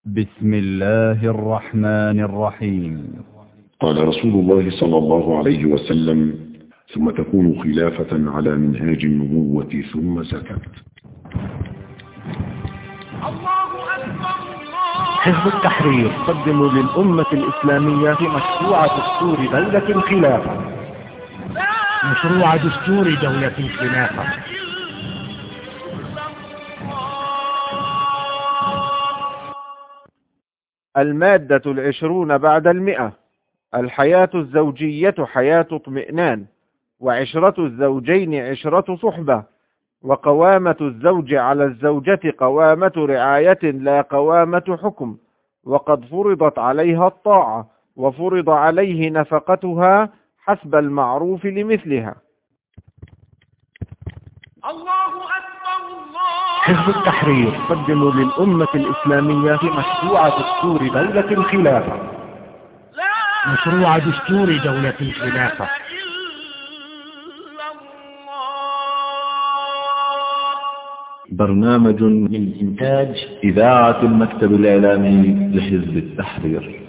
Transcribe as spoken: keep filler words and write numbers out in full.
بسم الله الرحمن الرحيم. قال رسول الله صلى الله عليه وسلم: ثم تكون خلافة على منهاج النبوة ثم سكت. حزب التحرير يقدم للأمة الإسلامية مشروع دستور دولة الخلافة. مشروع دستور دولة الخلافة. المادة العشرون بعد المئة: الحياة الزوجية حياة اطمئنان، وعشرة الزوجين عشرة صحبة، وقوامة الزوج على الزوجة قوامة رعاية لا قوامة حكم، وقد فرضت عليها الطاعة وفرض عليه نفقتها حسب المعروف لمثلها. الله أكبر الله. حزب التحرير يقدم للأمة الإسلامية مشروع دستور دولة الخلافة. مشروع دستور دولة الخلافة. برنامج من إنتاج إذاعة المكتب الإعلامي لحزب التحرير.